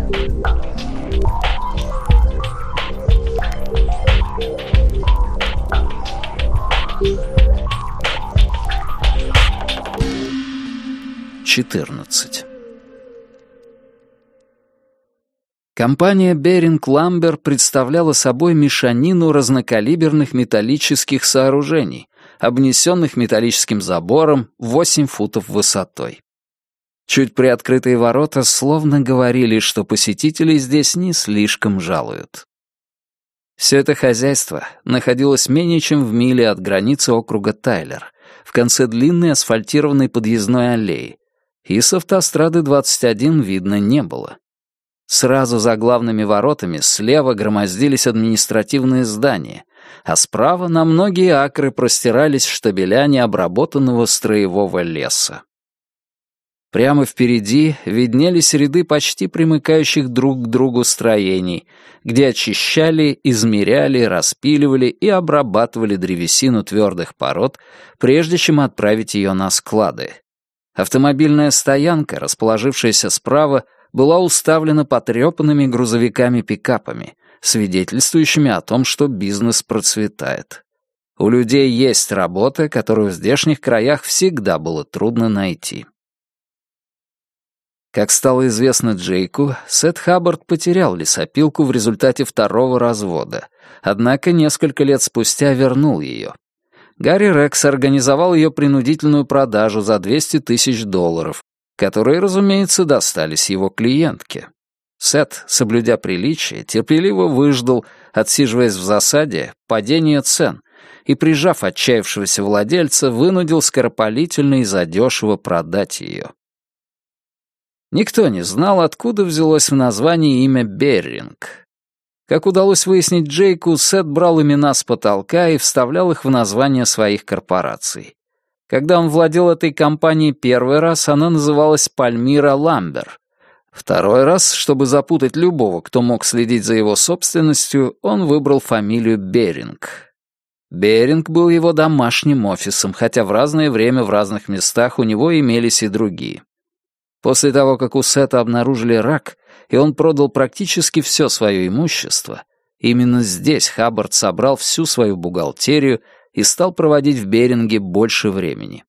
14. Компания Беринг Ламбер представляла собой мешанину разнокалиберных металлических сооружений, обнесенных металлическим забором 8 футов высотой. Чуть приоткрытые ворота словно говорили, что посетителей здесь не слишком жалуют. Все это хозяйство находилось менее чем в миле от границы округа Тайлер, в конце длинной асфальтированной подъездной аллеи, и с автострады 21 видно не было. Сразу за главными воротами слева громоздились административные здания, а справа на многие акры простирались штабеля необработанного строевого леса. Прямо впереди виднелись ряды почти примыкающих друг к другу строений, где очищали, измеряли, распиливали и обрабатывали древесину твердых пород, прежде чем отправить ее на склады. Автомобильная стоянка, расположившаяся справа, была уставлена потрепанными грузовиками-пикапами, свидетельствующими о том, что бизнес процветает. У людей есть работа, которую в здешних краях всегда было трудно найти. Как стало известно Джейку, Сет Хаббард потерял лесопилку в результате второго развода, однако несколько лет спустя вернул ее. Гарри Рекс организовал ее принудительную продажу за $200 000, которые, разумеется, достались его клиентке. Сет, соблюдя приличие, терпеливо выждал, отсиживаясь в засаде, падение цен и, прижав отчаявшегося владельца, вынудил скоропалительно и задешево продать ее. Никто не знал, откуда взялось в названии имя Беринг. Как удалось выяснить Джейку, Сет брал имена с потолка и вставлял их в названия своих корпораций. Когда он владел этой компанией первый раз, она называлась Пальмира Ламбер. Второй раз, чтобы запутать любого, кто мог следить за его собственностью, он выбрал фамилию Беринг. Беринг был его домашним офисом, хотя в разное время в разных местах у него имелись и другие. После того, как у Сета обнаружили рак, и он продал практически все свое имущество, именно здесь Хаббард собрал всю свою бухгалтерию и стал проводить в Беринге больше времени.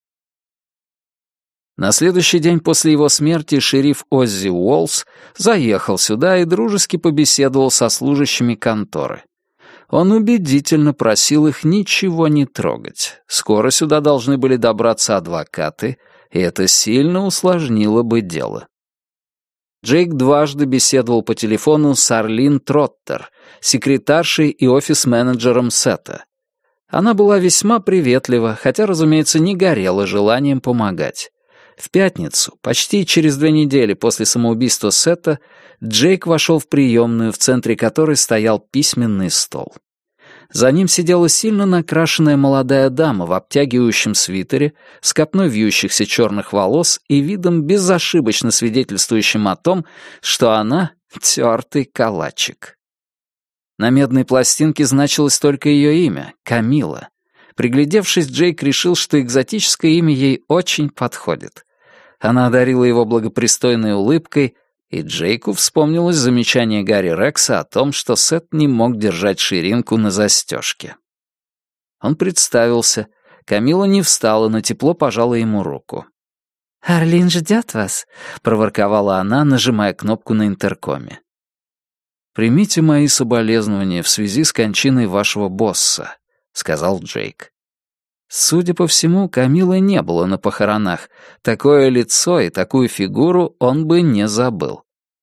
На следующий день после его смерти шериф Оззи Уоллс заехал сюда и дружески побеседовал со служащими конторы. Он убедительно просил их ничего не трогать. Скоро сюда должны были добраться адвокаты, и это сильно усложнило бы дело. Джейк дважды беседовал по телефону с Арлин Троттер, секретаршей и офис-менеджером Сета. Она была весьма приветлива, хотя, разумеется, не горела желанием помогать. В пятницу, почти через 2 недели после самоубийства Сета, Джейк вошел в приемную, в центре которой стоял письменный стол. За ним сидела сильно накрашенная молодая дама в обтягивающем свитере, с копной вьющихся черных волос и видом, безошибочно свидетельствующим о том, что она — тертый калачик. На медной пластинке значилось только ее имя — Камила. Приглядевшись, Джейк решил, что экзотическое имя ей очень подходит. Она одарила его благопристойной улыбкой, и Джейку вспомнилось замечание Гарри Рекса о том, что Сет не мог держать ширинку на застежке. Он представился. Камила не встала, но тепло пожала ему руку. «Арлин ждет вас», — проворковала она, нажимая кнопку на интеркоме. «Примите мои соболезнования в связи с кончиной вашего босса», — сказал Джейк. Судя по всему, Камилы не было на похоронах. Такое лицо и такую фигуру он бы не забыл.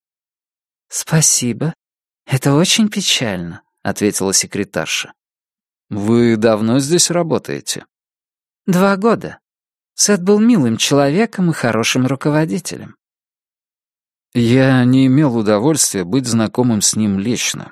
«Спасибо. Это очень печально», — ответила секретарша. «Вы давно здесь работаете?» 2 года. Сет был милым человеком и хорошим руководителем». «Я не имел удовольствия быть знакомым с ним лично».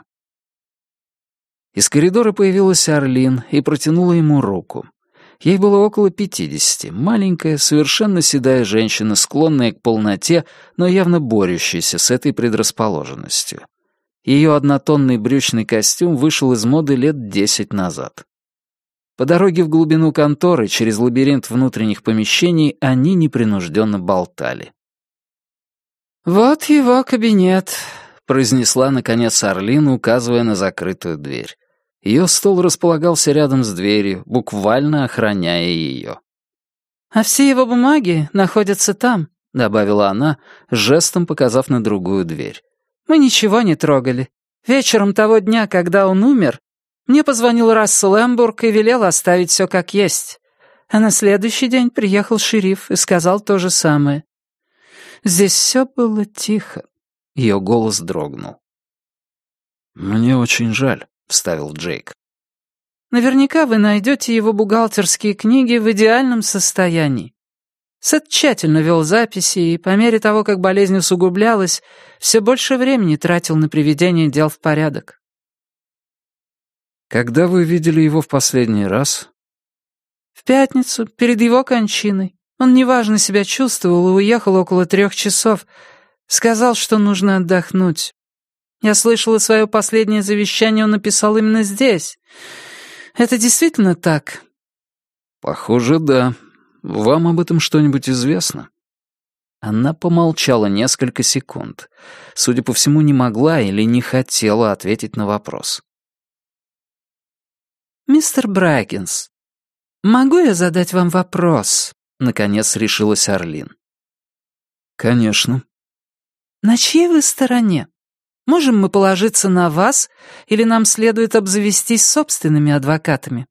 Из коридора появилась Арлин и протянула ему руку. Ей было около 50, маленькая, совершенно седая женщина, склонная к полноте, но явно борющаяся с этой предрасположенностью. Ее однотонный брючный костюм вышел из моды лет 10 назад. По дороге в глубину конторы, через лабиринт внутренних помещений, они непринужденно болтали. «Вот его кабинет. — произнесла, наконец, Арлин, указывая на закрытую дверь. Ее стол располагался рядом с дверью, буквально охраняя ее. «А все его бумаги находятся там», — добавила она, жестом показав на другую дверь. «Мы ничего не трогали. Вечером того дня, когда он умер, мне позвонил Рассел Эмбург и велел оставить все как есть. А на следующий день приехал шериф и сказал то же самое. Здесь все было тихо». Ее голос дрогнул. «Мне очень жаль», — вставил Джейк. «Наверняка вы найдете его бухгалтерские книги в идеальном состоянии. Сет тщательно вел записи, и по мере того, как болезнь усугублялась, все больше времени тратил на приведение дел в порядок». «Когда вы видели его в последний раз?» «В пятницу, перед его кончиной. Он неважно себя чувствовал и уехал около 3 часов. Сказал, что нужно отдохнуть. Я слышала, свое последнее завещание он написал именно здесь. Это действительно так?» «Похоже, да. Вам об этом что-нибудь известно?» Она помолчала несколько секунд. Судя по всему, не могла или не хотела ответить на вопрос. «Мистер Брайкинс, могу я задать вам вопрос?» Наконец решилась Арлин. «Конечно». «На чьей вы стороне? Можем мы положиться на вас, или нам следует обзавестись собственными адвокатами?»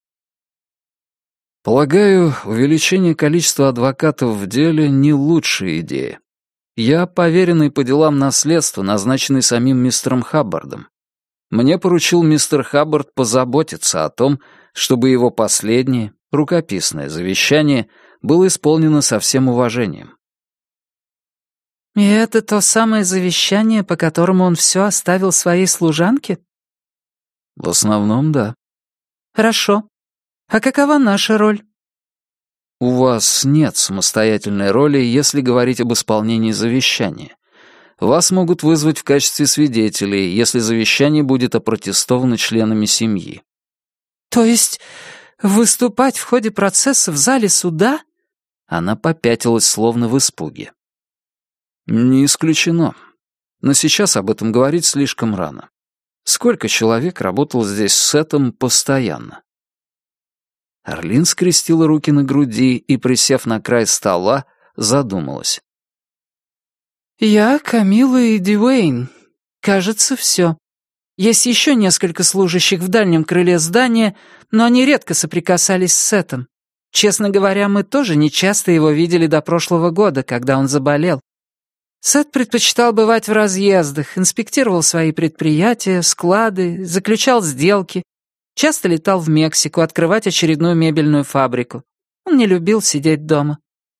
«Полагаю, увеличение количества адвокатов в деле не лучшая идея. Я поверенный по делам наследства, назначенный самим мистером Хаббардом. Мне поручил мистер Хаббард позаботиться о том, чтобы его последнее, рукописное завещание было исполнено со всем уважением». «И это то самое завещание, по которому он все оставил своей служанке?» «В основном, да». «Хорошо. А какова наша роль?» «У вас нет самостоятельной роли, если говорить об исполнении завещания. Вас могут вызвать в качестве свидетелей, если завещание будет опротестовано членами семьи». «То есть выступать в ходе процесса в зале суда?» Она попятилась, словно в испуге. «Не исключено. Но сейчас об этом говорить слишком рано. Сколько человек работало здесь с Сетом постоянно?» Арлин скрестила руки на груди и, присев на край стола, задумалась. «Я, Камила и Дюэйн. Кажется, все. Есть еще несколько служащих в дальнем крыле здания, но они редко соприкасались с Сетом. Честно говоря, мы тоже нечасто его видели до прошлого года, когда он заболел. Сет предпочитал бывать в разъездах, инспектировал свои предприятия, склады, заключал сделки, часто летал в Мексику открывать очередную мебельную фабрику. Он не любил сидеть дома».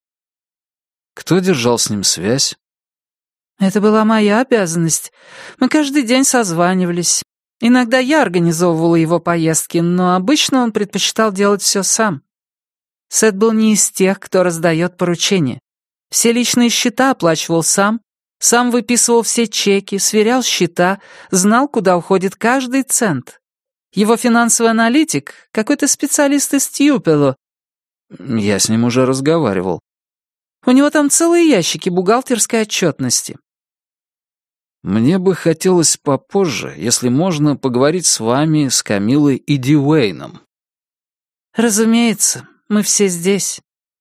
«Кто держал с ним связь?» «Это была моя обязанность. Мы каждый день созванивались. Иногда я организовывала его поездки, но обычно он предпочитал делать все сам. Сет был не из тех, кто раздает поручения. Все личные счета оплачивал сам выписывал все чеки, сверял счета, знал, куда уходит каждый цент. Его финансовый аналитик — какой-то специалист из Тьюпело». «Я с ним уже разговаривал». «У него там целые ящики бухгалтерской отчетности». «Мне бы хотелось попозже, если можно, поговорить с вами, с Камилой и Дюэйном». «Разумеется, мы все здесь».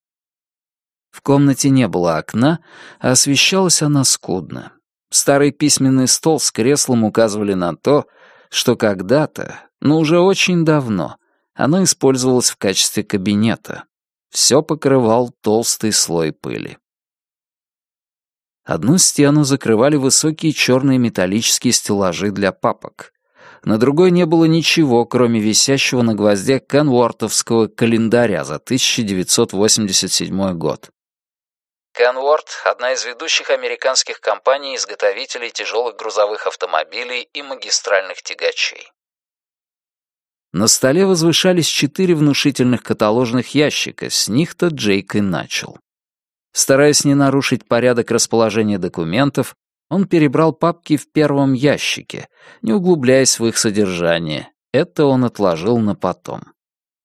В комнате не было окна, а освещалась она скудно. Старый письменный стол с креслом указывали на то, что когда-то, но уже очень давно, оно использовалось в качестве кабинета. Все покрывал толстый слой пыли. Одну стену закрывали высокие черные металлические стеллажи для папок. На другой не было ничего, кроме висящего на гвозде Кенвортовского календаря за 1987 год. Kenworth — одна из ведущих американских компаний-изготовителей тяжелых грузовых автомобилей и магистральных тягачей. На столе возвышались 4 внушительных каталожных ящика, с них-то Джейк и начал. Стараясь не нарушить порядок расположения документов, он перебрал папки в первом ящике, не углубляясь в их содержание. Это он отложил на потом.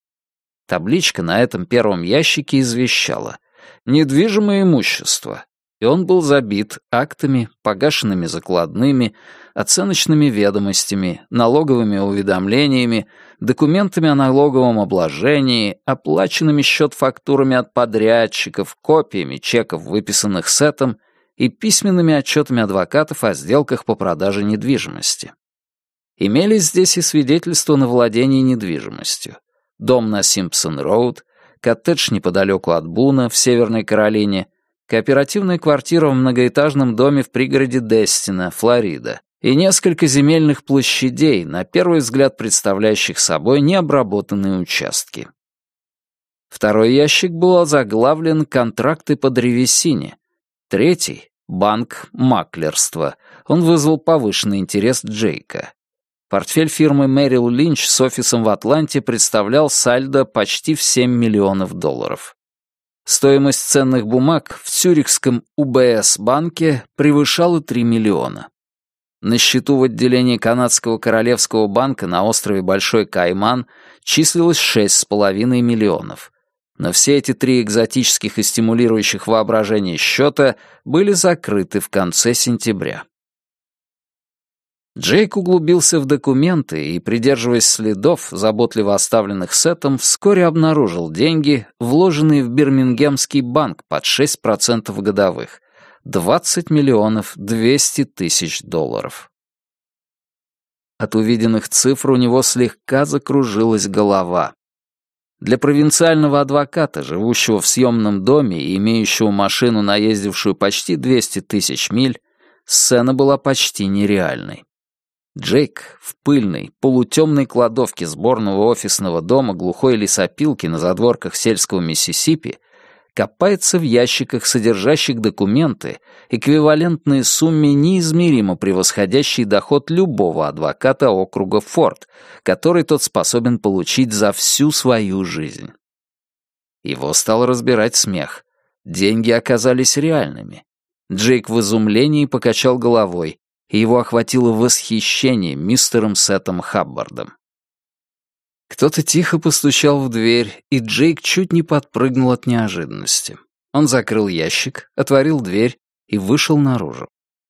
Табличка на этом первом ящике извещала: «Недвижимое имущество. и он был забит актами, погашенными закладными, оценочными ведомостями, налоговыми уведомлениями, документами о налоговом обложении, оплаченными счет-фактурами от подрядчиков, копиями чеков, выписанных Сетом, и письменными отчетами адвокатов о сделках по продаже недвижимости. Имелись здесь и свидетельства на владение недвижимостью. Дом на Симпсон-Роуд, коттедж неподалеку от Буна в Северной Каролине, кооперативная квартира в многоэтажном доме в пригороде Дестина, Флорида, и несколько земельных площадей, на первый взгляд представляющих собой необработанные участки. Второй ящик был озаглавлен «Контракты по древесине». Третий — банк маклерства. Он вызвал повышенный интерес Джейка. Портфель фирмы Merrill Lynch с офисом в Атланте представлял сальдо почти в $7 миллионов. Стоимость ценных бумаг в цюрихском УБС-банке превышала 3 миллиона. На счету в отделении Канадского Королевского банка на острове Большой Кайман числилось 6,5 миллионов. Но все эти 3 экзотических и стимулирующих воображение счета были закрыты в конце сентября. Джейк углубился в документы и, придерживаясь следов, заботливо оставленных Сетом, вскоре обнаружил деньги, вложенные в Бирмингемский банк под 6% годовых. 20 миллионов 200 тысяч долларов. От увиденных цифр у него слегка закружилась голова. Для провинциального адвоката, живущего в съемном доме и имеющего машину, наездившую почти 200 тысяч миль, сцена была почти нереальной. Джейк в пыльной, полутемной кладовке сборного офисного дома глухой лесопилки на задворках сельского Миссисипи копается в ящиках, содержащих документы, эквивалентные сумме, неизмеримо превосходящей доход любого адвоката округа Форд, который тот способен получить за всю свою жизнь. Его стал разбирать смех. Деньги оказались реальными. Джейк в изумлении покачал головой, и его охватило восхищение мистером Сетом Хаббардом. Кто-то тихо постучал в дверь, и Джейк чуть не подпрыгнул от неожиданности. Он закрыл ящик, отворил дверь и вышел наружу.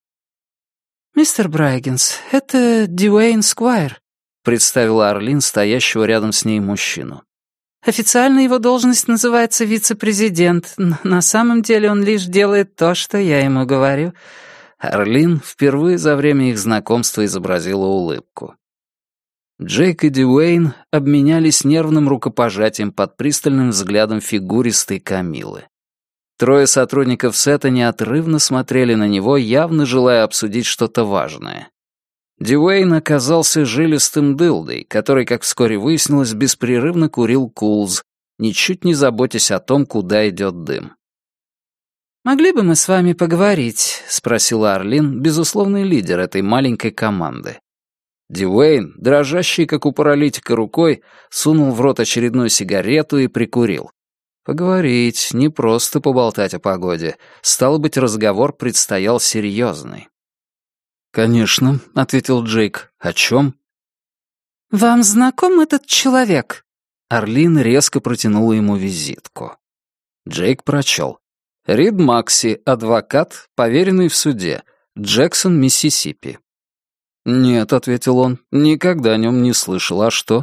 «Мистер Брайгенс, это Дьюэйн Сквайр», — представила Арлин стоящего рядом с ней мужчину. «Официально его должность называется вице-президент, но на самом деле он лишь делает то, что я ему говорю». Арлин впервые за время их знакомства изобразила улыбку. Джейк и Дьюэйн обменялись нервным рукопожатием под пристальным взглядом фигуристой Камилы. 3 сотрудников Сета неотрывно смотрели на него, явно желая обсудить что-то важное. Дьюэйн оказался жилистым дылдой, который, как вскоре выяснилось, беспрерывно курил кулз, ничуть не заботясь о том, куда идет дым. «Могли бы мы с вами поговорить?» — спросила Арлин, безусловный лидер этой маленькой команды. Дьюэйн, дрожащий, как у паралитика, рукой, сунул в рот очередную сигарету и прикурил. Поговорить, не просто поболтать о погоде. Стало быть, разговор предстоял серьезный. «Конечно», — ответил Джейк. «О чем?» «Вам знаком этот человек?» Арлин резко протянула ему визитку. Джейк прочел. «Рид Макси, адвокат, поверенный в суде. Джексон, Миссисипи». «Нет», — ответил он, — «никогда о нем не слышал. А что?»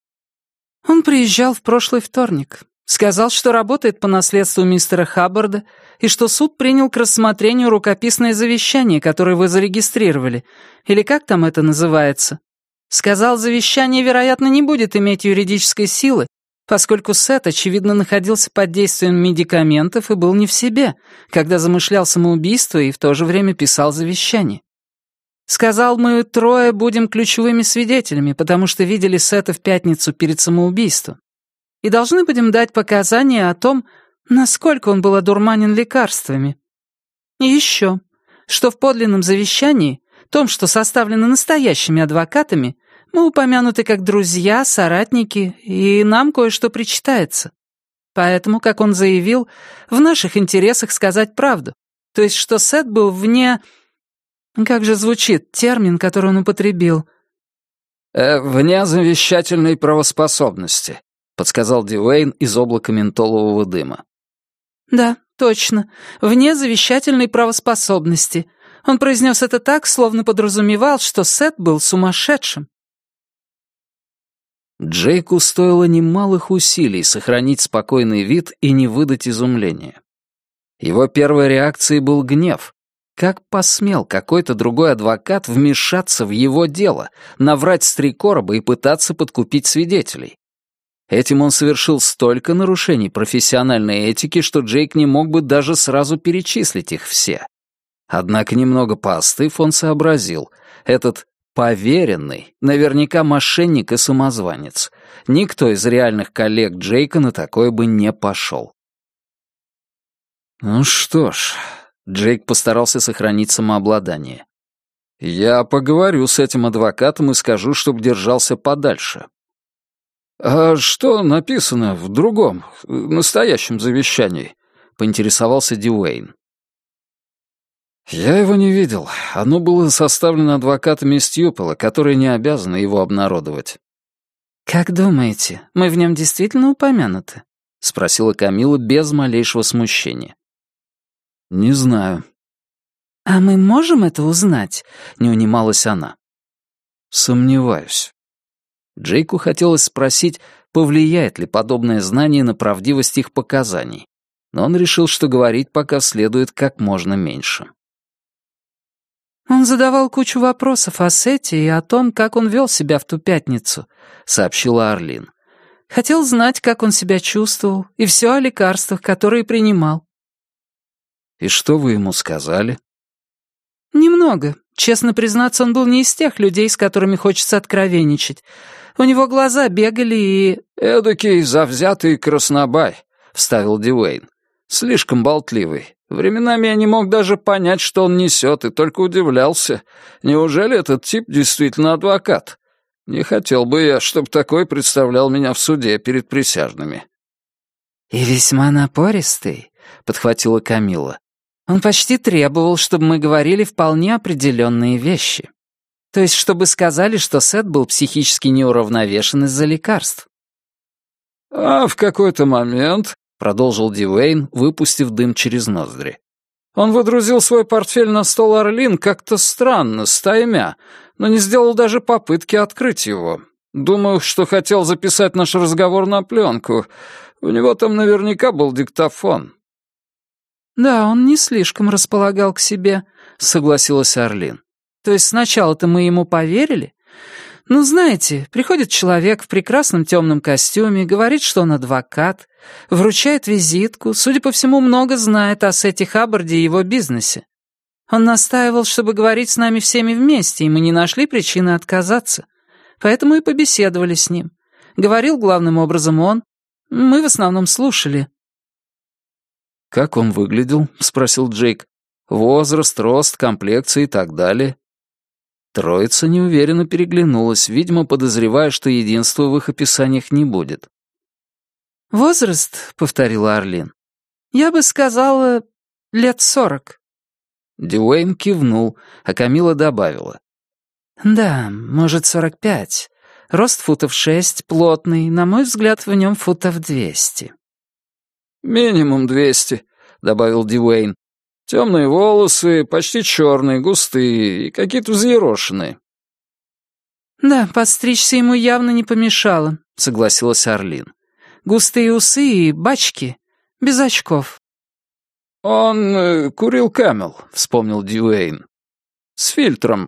«Он приезжал в прошлый вторник. Сказал, что работает по наследству мистера Хаббарда и что суд принял к рассмотрению рукописное завещание, которое вы зарегистрировали. Или как там это называется? Сказал, завещание, вероятно, не будет иметь юридической силы, поскольку Сет, очевидно, находился под действием медикаментов и был не в себе, когда замышлял самоубийство и в то же время писал завещание. Сказал, мы 3 будем ключевыми свидетелями, потому что видели Сета в пятницу перед самоубийством. И должны будем дать показания о том, насколько он был одурманен лекарствами. И еще, что в подлинном завещании, том, что составлено настоящими адвокатами, мы упомянуты как друзья, соратники, и нам кое-что причитается. Поэтому, как он заявил, в наших интересах сказать правду, то есть что Сет был вне... Как же звучит термин, который он употребил? «Вне завещательной правоспособности», — подсказал Дьюэйн из облака ментолового дыма. «Да, точно. Вне завещательной правоспособности. Он произнес это так, словно подразумевал, что Сет был сумасшедшим. Джейку стоило немалых усилий сохранить спокойный вид и не выдать изумления. Его первой реакцией был гнев. Как посмел какой-то другой адвокат вмешаться в его дело, наврать с 3 короба и пытаться подкупить свидетелей? Этим он совершил столько нарушений профессиональной этики, что Джейк не мог бы даже сразу перечислить их все. Однако, немного поостыв, он сообразил, этот поверенный, наверняка мошенник и самозванец. Никто из реальных коллег Джейка на такое бы не пошел. Ну что ж, Джейк постарался сохранить самообладание. Я поговорю с этим адвокатом и скажу, чтобы держался подальше. «А что написано в другом, настоящем завещании?» — поинтересовался Дьюэйн. «Я его не видел. Оно было составлено адвокатами из Тьюпела, которые не обязаны его обнародовать». «Как думаете, мы в нем действительно упомянуты?» — спросила Камила без малейшего смущения. «Не знаю». «А мы можем это узнать?» — не унималась она. «Сомневаюсь». Джейку хотелось спросить, повлияет ли подобное знание на правдивость их показаний, но он решил, что говорить пока следует как можно меньше. «Он задавал кучу вопросов о Сете и о том, как он вел себя в ту пятницу», — сообщила Арлин. «Хотел знать, как он себя чувствовал, и все о лекарствах, которые принимал». «И что вы ему сказали?» «Немного. Честно признаться, он был не из тех людей, с которыми хочется откровенничать. У него глаза бегали и...» «Эдакий завзятый краснобай», — вставил Дьюэйн. «Слишком болтливый. Временами я не мог даже понять, что он несет, и только удивлялся. Неужели этот тип действительно адвокат? Не хотел бы я, чтобы такой представлял меня в суде перед присяжными». «И весьма напористый», — подхватила Камилла. «Он почти требовал, чтобы мы говорили вполне определенные вещи. То есть, чтобы сказали, что Сет был психически неуравновешен из-за лекарств». «А в какой-то момент», — продолжил Дьюэйн, выпустив дым через ноздри, «он водрузил свой портфель на стол Арлин как-то странно, стаймя, но не сделал даже попытки открыть его. Думаю, что хотел записать наш разговор на пленку. У него там наверняка был диктофон». «Да, он не слишком располагал к себе», — согласилась Арлин. «То есть сначала-то мы ему поверили? Ну, знаете, приходит человек в прекрасном темном костюме, говорит, что он адвокат, вручает визитку, судя по всему, много знает о Сете Хаббарде и его бизнесе. Он настаивал, чтобы говорить с нами всеми вместе, и мы не нашли причины отказаться. Поэтому и побеседовали с ним. Говорил главным образом он. Мы в основном слушали». «Как он выглядел?» — спросил Джейк. «Возраст, рост, комплекция и так далее». Троица неуверенно переглянулась, видимо, подозревая, что единства в их описаниях не будет. «Возраст», — повторила Арлин, — «я бы сказала, 40 лет». Дьюэйн кивнул, а Камила добавила. «Да, может, 45. Рост 6 футов, плотный, на мой взгляд, в нем 200 футов». «Минимум 200», — добавил Дьюэйн. «Темные волосы, почти черные, густые и какие-то взъерошенные». «Да, подстричься ему явно не помешало», — согласилась Арлин. «Густые усы и бачки, без очков». «Он курил Камел», — вспомнил Дьюэйн. «С фильтром».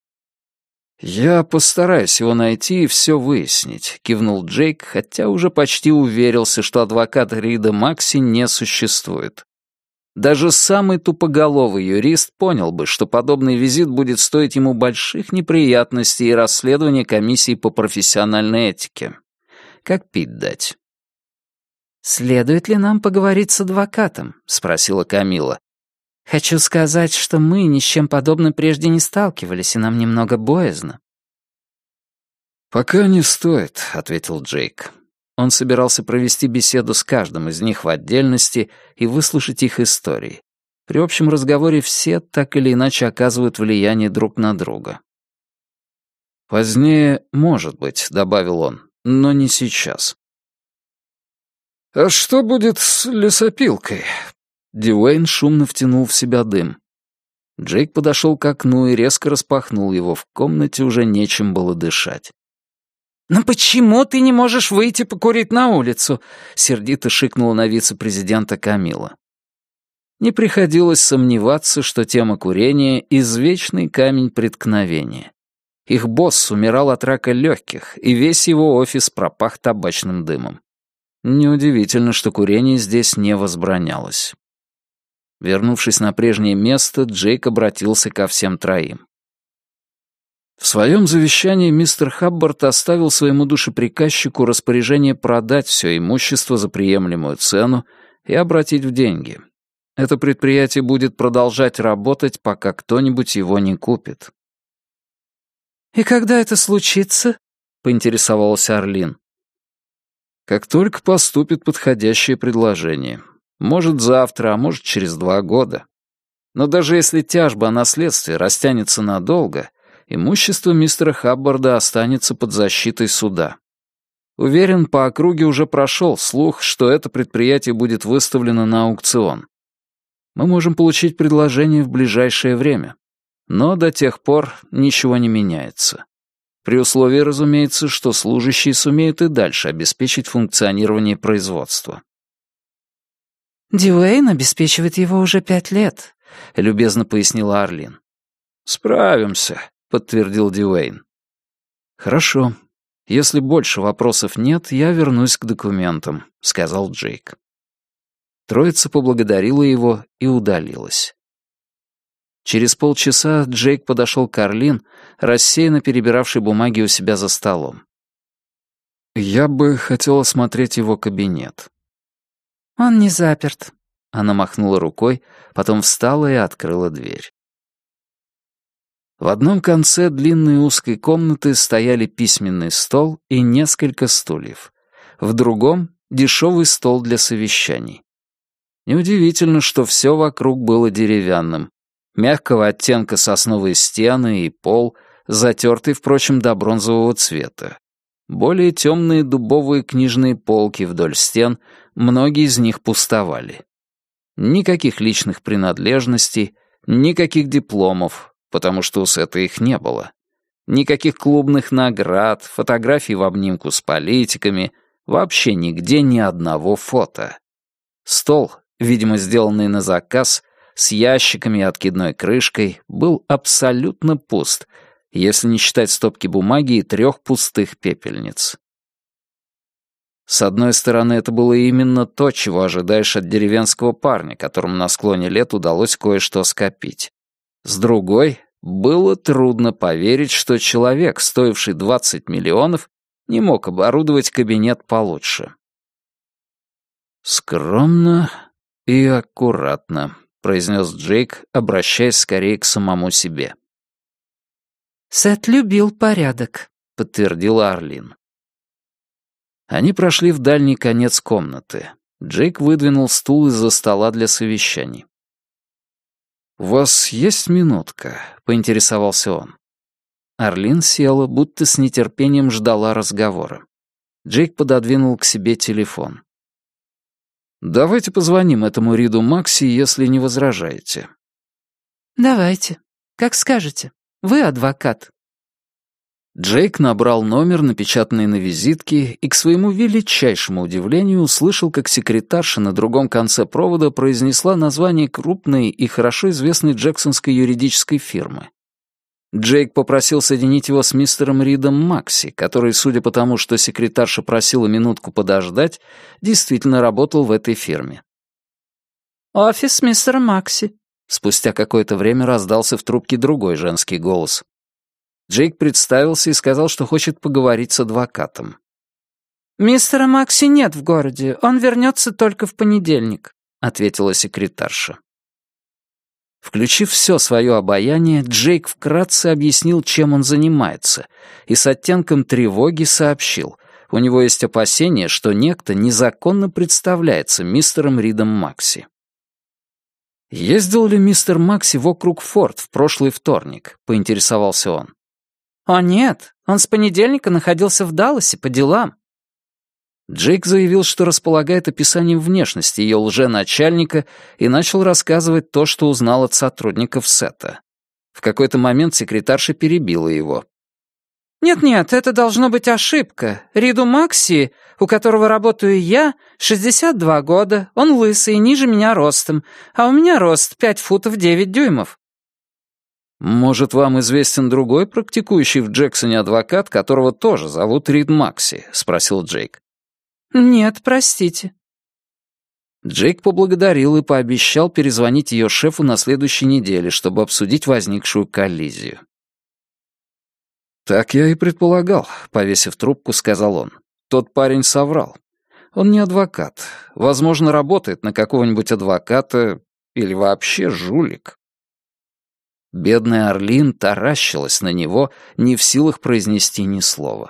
«Я постараюсь его найти и все выяснить», — кивнул Джейк, хотя уже почти уверился, что адвоката Рида Макси не существует. Даже самый тупоголовый юрист понял бы, что подобный визит будет стоить ему больших неприятностей и расследования комиссии по профессиональной этике. Как пить дать? «Следует ли нам поговорить с адвокатом?» — спросила Камила. «Хочу сказать, что мы ни с чем подобным прежде не сталкивались, и нам немного боязно». «Пока не стоит», — ответил Джейк. Он собирался провести беседу с каждым из них в отдельности и выслушать их истории. При общем разговоре все так или иначе оказывают влияние друг на друга. «Позднее, может быть», — добавил он, — «но не сейчас». «А что будет с лесопилкой? Дьюэйн шумно втянул в себя дым. Джейк подошел к окну и резко распахнул его. В комнате уже нечем было дышать. «Ну почему ты не можешь выйти покурить на улицу?» — сердито шикнула на вице-президента Камила. Не приходилось сомневаться, что тема курения — извечный камень преткновения. Их босс умирал от рака легких, и весь его офис пропах табачным дымом. Неудивительно, что курение здесь не возбранялось. Вернувшись на прежнее место, Джейк обратился ко всем троим. В своем завещании мистер Хаббард оставил своему душеприказчику распоряжение продать все имущество за приемлемую цену и обратить в деньги. Это предприятие будет продолжать работать, пока кто-нибудь его не купит. «И когда это случится?» — поинтересовалась Арлин. Как только поступит подходящее предложение. Может, завтра, а может, через 2 года. Но даже если тяжба о наследстве растянется надолго, имущество мистера Хаббарда останется под защитой суда. Уверен, по округе уже прошел слух, что это предприятие будет выставлено на аукцион. Мы можем получить предложение в ближайшее время. Но до тех пор ничего не меняется. При условии, разумеется, что служащие сумеют и дальше обеспечить функционирование производства. «Дьюэйн обеспечивает его уже 5 лет», — любезно пояснила Арлин. «Справимся», — подтвердил Дьюэйн. «Хорошо. Если больше вопросов нет, я вернусь к документам», — сказал Джейк. Троица поблагодарила его и удалилась. Через полчаса Джейк подошел к Арлин, рассеянно перебиравшей бумаги у себя за столом. «Я бы хотел осмотреть его кабинет». «Он не заперт». Она махнула рукой, потом встала и открыла дверь. В одном конце длинной узкой комнаты стояли письменный стол и несколько стульев. В другом — дешевый стол для совещаний. Неудивительно, что все вокруг было деревянным. Мягкого оттенка сосновые стены и пол, затертый, впрочем, до бронзового цвета. Более темные дубовые книжные полки вдоль стен, многие из них пустовали. Никаких личных принадлежностей, никаких дипломов, потому что у Сета их не было. Никаких клубных наград, фотографий в обнимку с политиками, вообще нигде ни одного фото. Стол, видимо, сделанный на заказ, с ящиками и откидной крышкой, был абсолютно пуст, если не считать стопки бумаги и 3 пустых пепельниц. С одной стороны, это было именно то, чего ожидаешь от деревенского парня, которому на склоне лет удалось кое-что скопить. С другой, было трудно поверить, что человек, стоивший 20 миллионов, не мог оборудовать кабинет получше. «Скромно и аккуратно», — произнес Джейк, обращаясь скорее к самому себе. «Сет любил порядок», — подтвердила Арлин. Они прошли в дальний конец комнаты. Джейк выдвинул стул из-за стола для совещаний. «У вас есть минутка?» — поинтересовался он. Арлин села, будто с нетерпением ждала разговора. Джейк пододвинул к себе телефон. «Давайте позвоним этому Риду Макси, если не возражаете». «Давайте. Как скажете. Вы адвокат». Джейк набрал номер, напечатанный на визитке, и к своему величайшему удивлению услышал, как секретарша на другом конце провода произнесла название крупной и хорошо известной джексонской юридической фирмы. Джейк попросил соединить его с мистером Ридом Макси, который, судя по тому, что секретарша просила минутку подождать, действительно работал в этой фирме. «Офис мистера Макси». Спустя какое-то время раздался в трубке другой женский голос. Джейк представился и сказал, что хочет поговорить с адвокатом. «Мистера Макси нет в городе, он вернется только в понедельник», — ответила секретарша. Включив все свое обаяние, Джейк вкратце объяснил, чем он занимается, и с оттенком тревоги сообщил, у него есть опасение, что некто незаконно представляется мистером Ридом Макси. «Ездил ли мистер Макси в округ Форд в прошлый вторник?» — поинтересовался он. «О нет, он с понедельника находился в Далласе по делам». Джейк заявил, что располагает описанием внешности ее лженачальника и начал рассказывать то, что узнал от сотрудников Сета. В какой-то момент секретарша перебила его. «Нет-нет, это должно быть ошибка. Риду Макси, у которого работаю я, 62 года, он лысый, ниже меня ростом, а у меня рост 5 футов 9 дюймов». «Может, вам известен другой практикующий в Джексоне адвокат, которого тоже зовут Рид Макси?» — спросил Джейк. «Нет, простите». Джейк поблагодарил и пообещал перезвонить ее шефу на следующей неделе, чтобы обсудить возникшую коллизию. «Так я и предполагал», — повесив трубку, сказал он. «Тот парень соврал. Он не адвокат. Возможно, работает на какого-нибудь адвоката или вообще жулик». Бедная Арлин таращилась на него, не в силах произнести ни слова.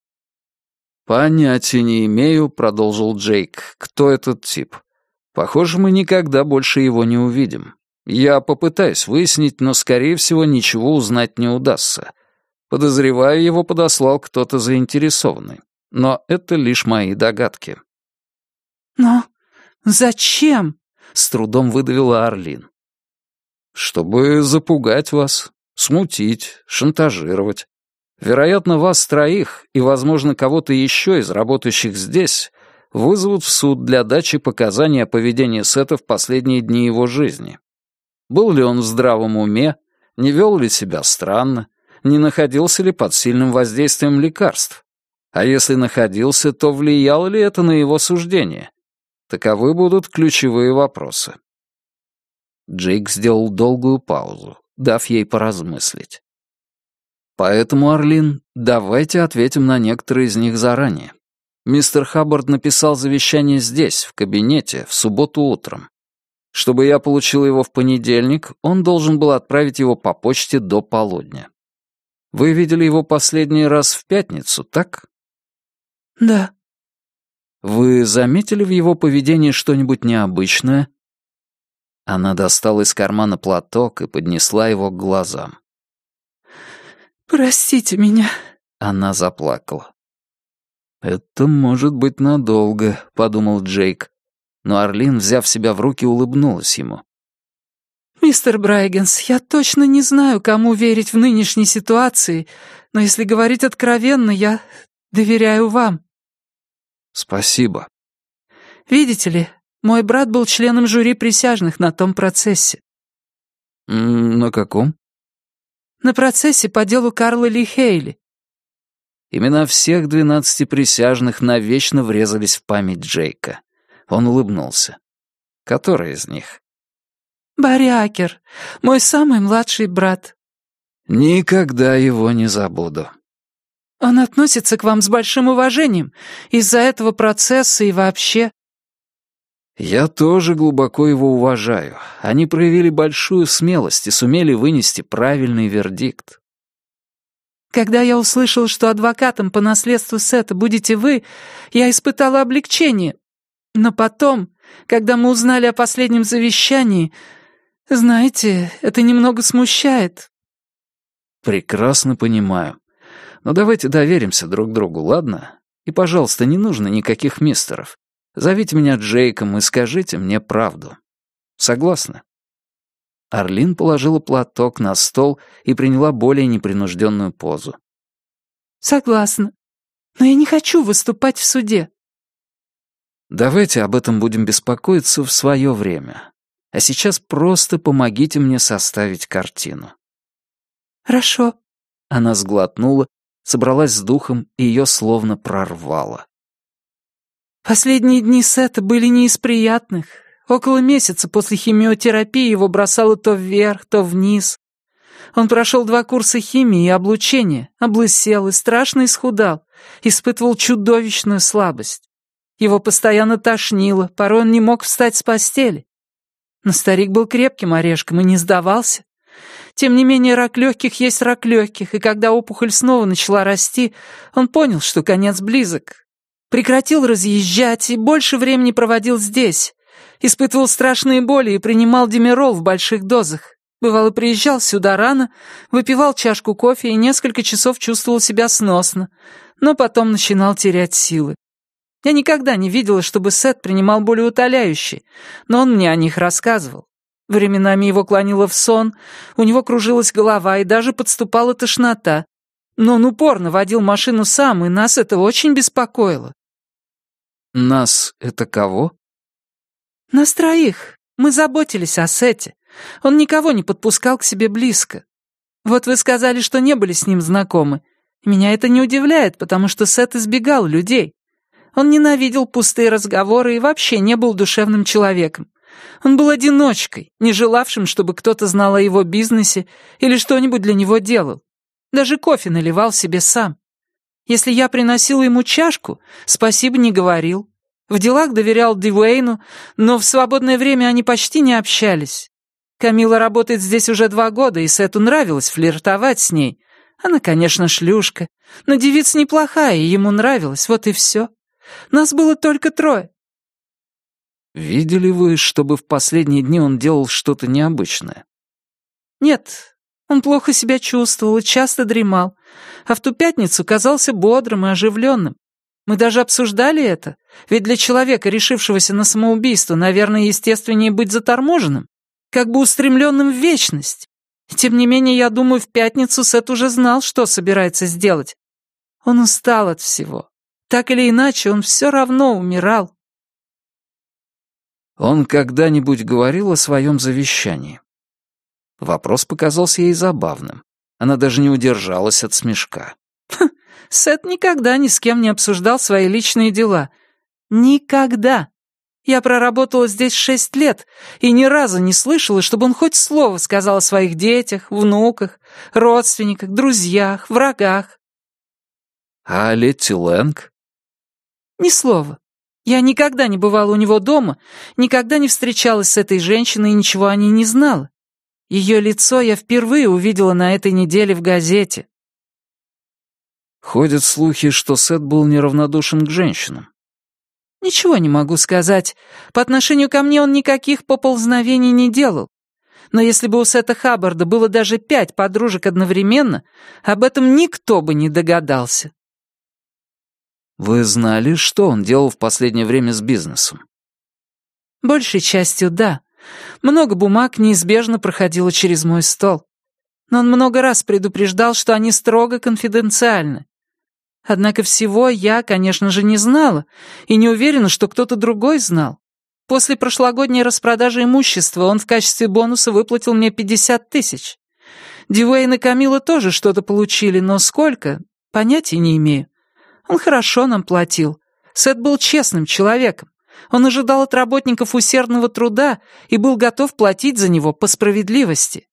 «Понятия не имею», — продолжил Джейк, — «кто этот тип? Похоже, мы никогда больше его не увидим. Я попытаюсь выяснить, но, скорее всего, ничего узнать не удастся. Подозреваю, его подослал кто-то заинтересованный. Но это лишь мои догадки». «Но зачем?» — с трудом выдавила Арлин. «Чтобы запугать вас, смутить, шантажировать. Вероятно, вас троих и, возможно, кого-то еще из работающих здесь вызовут в суд для дачи показаний о поведении Сета в последние дни его жизни. Был ли он в здравом уме, не вел ли себя странно, не находился ли под сильным воздействием лекарств. А если находился, то влияло ли это на его суждение? Таковы будут ключевые вопросы». Джейк сделал долгую паузу, дав ей поразмыслить. «Поэтому, Арлин, давайте ответим на некоторые из них заранее. Мистер Хаббард написал завещание здесь, в кабинете, в субботу утром. Чтобы я получил его в понедельник, он должен был отправить его по почте до полудня. Вы видели его последний раз в пятницу, так?» «Да». «Вы заметили в его поведении что-нибудь необычное?» Она достала из кармана платок и поднесла его к глазам. «Простите меня». Она заплакала. «Это может быть надолго», — подумал Джейк. Но Арлин, взяв себя в руки, улыбнулась ему. «Мистер Брайгенс, я точно не знаю, кому верить в нынешней ситуации, но если говорить откровенно, я доверяю вам». «Спасибо». «Видите ли, мой брат был членом жюри присяжных на том процессе». «На каком?» «На процессе по делу Карла Ли Хейли». Имена всех 12 присяжных навечно врезались в память Джейка. Он улыбнулся. «Который из них?» «Барри Акер, мой самый младший брат». «Никогда его не забуду». «Он относится к вам с большим уважением из-за этого процесса и вообще». «Я тоже глубоко его уважаю. Они проявили большую смелость и сумели вынести правильный вердикт». «Когда я услышал, что адвокатом по наследству Сета будете вы, я испытала облегчение. Но потом, когда мы узнали о последнем завещании, знаете, это немного смущает». «Прекрасно понимаю. Но давайте доверимся друг другу, ладно? И, пожалуйста, не нужно никаких мистеров. Зовите меня Джейком и скажите мне правду. Согласны?» Арлин положила платок на стол и приняла более непринужденную позу. «Согласна. Но я не хочу выступать в суде». «Давайте об этом будем беспокоиться в свое время. А сейчас просто помогите мне составить картину». «Хорошо». Она сглотнула, собралась с духом, и ее словно прорвало. «Последние дни Сета были не из приятных. Около месяца после химиотерапии его бросало то вверх, то вниз. Он прошел 2 курса химии и облучения, облысел и страшно исхудал, испытывал чудовищную слабость. Его постоянно тошнило, порой он не мог встать с постели. Но старик был крепким орешком и не сдавался. Тем не менее, рак легких есть рак легких, и когда опухоль снова начала расти, он понял, что конец близок. Прекратил разъезжать и больше времени проводил здесь. Испытывал страшные боли и принимал димерол в больших дозах. Бывало, приезжал сюда рано, выпивал чашку кофе и несколько часов чувствовал себя сносно, но потом начинал терять силы. Я никогда не видела, чтобы Сет принимал болеутоляющие, но он мне о них рассказывал. Временами его клонило в сон, у него кружилась голова и даже подступала тошнота. Но он упорно водил машину сам, и нас это очень беспокоило. Нас — это кого? Нас троих. Мы заботились о Сете. Он никого не подпускал к себе близко. Вот вы сказали, что не были с ним знакомы. Меня это не удивляет, потому что Сет избегал людей. Он ненавидел пустые разговоры и вообще не был душевным человеком. Он был одиночкой, не желавшим, чтобы кто-то знал о его бизнесе или что-нибудь для него делал. Даже кофе наливал себе сам. Если я приносила ему чашку, спасибо не говорил. В делах доверял Дьюэйну, но в свободное время они почти не общались. Камила работает здесь уже 2 года, и Сету нравилось флиртовать с ней. Она, конечно, шлюшка, но девица неплохая, и ему нравилось, вот и все. Нас было только 3. Видели вы, чтобы в последние дни он делал что-то необычное? Нет, он плохо себя чувствовал и часто дремал, а в ту пятницу казался бодрым и оживленным. Мы даже обсуждали это, ведь для человека, решившегося на самоубийство, наверное, естественнее быть заторможенным, как бы устремленным в вечность. Тем не менее, я думаю, в пятницу Сет уже знал, что собирается сделать. Он устал от всего. Так или иначе, он все равно умирал. Он когда-нибудь говорил о своем завещании? Вопрос показался ей забавным. Она даже не удержалась от смешка. Сет никогда ни с кем не обсуждал свои личные дела. Никогда. Я проработала здесь 6 лет и ни разу не слышала, чтобы он хоть слово сказал о своих детях, внуках, родственниках, друзьях, врагах. А Летти Лэнг? Ни слова. Я никогда не бывала у него дома, никогда не встречалась с этой женщиной и ничего о ней не знала. Ее лицо я впервые увидела на этой неделе в газете. Ходят слухи, что Сет был неравнодушен к женщинам. Ничего не могу сказать. По отношению ко мне он никаких поползновений не делал. Но если бы у Сета Хаббарда было даже 5 подружек одновременно, об этом никто бы не догадался. Вы знали, что он делал в последнее время с бизнесом? Большей частью да. Много бумаг неизбежно проходило через мой стол. Но он много раз предупреждал, что они строго конфиденциальны. Однако всего я, конечно же, не знала, и не уверена, что кто-то другой знал. После прошлогодней распродажи имущества он в качестве бонуса выплатил мне 50 000. Дьюэйн и Камила тоже что-то получили, но сколько — понятия не имею. Он хорошо нам платил. Сет был честным человеком. Он ожидал от работников усердного труда и был готов платить за него по справедливости.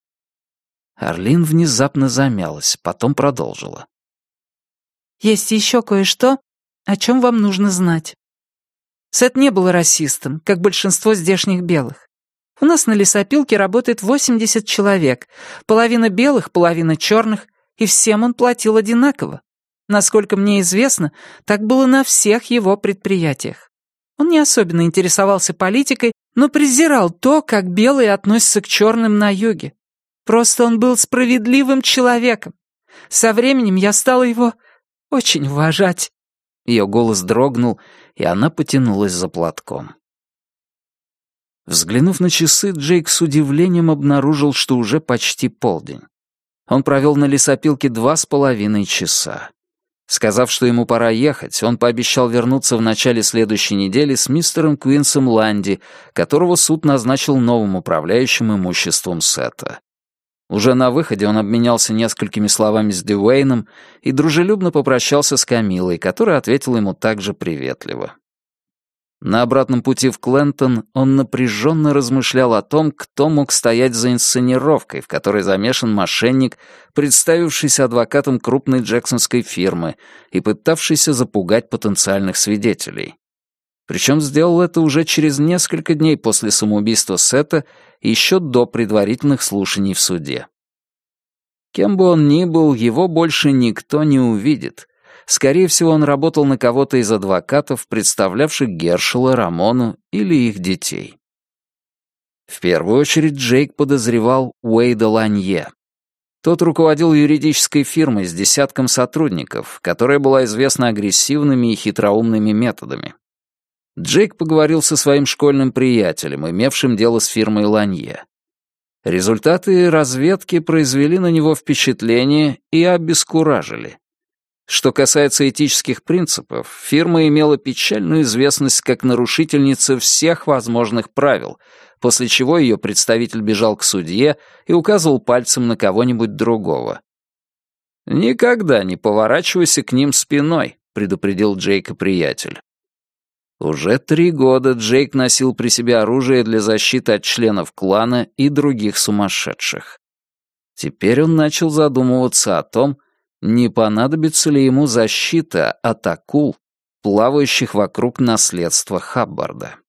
Арлин внезапно замялась, потом продолжила. Есть еще кое-что, о чем вам нужно знать. Сет не был расистом, как большинство здешних белых. У нас на лесопилке работает 80 человек, половина белых, половина черных, и всем он платил одинаково. Насколько мне известно, так было на всех его предприятиях. Он не особенно интересовался политикой, но презирал то, как белые относятся к черным на юге. Просто он был справедливым человеком. Со временем я стала его очень уважать». Ее голос дрогнул, и она потянулась за платком. Взглянув на часы, Джейк с удивлением обнаружил, что уже почти полдень. Он провел на лесопилке 2,5 часа. Сказав, что ему пора ехать, он пообещал вернуться в начале следующей недели с мистером Куинсом Ланди, которого суд назначил новым управляющим имуществом Сета. Уже на выходе он обменялся несколькими словами с Дьюэйном и дружелюбно попрощался с Камилой, которая ответила ему также приветливо. На обратном пути в Клентон он напряженно размышлял о том, кто мог стоять за инсценировкой, в которой замешан мошенник, представившийся адвокатом крупной джексонской фирмы и пытавшийся запугать потенциальных свидетелей. Причем сделал это уже через несколько дней после самоубийства Сета и еще до предварительных слушаний в суде. Кем бы он ни был, его больше никто не увидит. Скорее всего, он работал на кого-то из адвокатов, представлявших Гершела, Рамону или их детей. В первую очередь Джейк подозревал Уэйда Ланье. Тот руководил юридической фирмой с десятком сотрудников, которая была известна агрессивными и хитроумными методами. Джейк поговорил со своим школьным приятелем, имевшим дело с фирмой Ланье. Результаты разведки произвели на него впечатление и обескуражили. Что касается этических принципов, фирма имела печальную известность как нарушительница всех возможных правил, после чего ее представитель бежал к судье и указывал пальцем на кого-нибудь другого. «Никогда не поворачивайся к ним спиной», — предупредил Джейка приятель. Уже 3 года Джейк носил при себе оружие для защиты от членов клана и других сумасшедших. Теперь он начал задумываться о том, не понадобится ли ему защита от акул, плавающих вокруг наследства Хаббарда.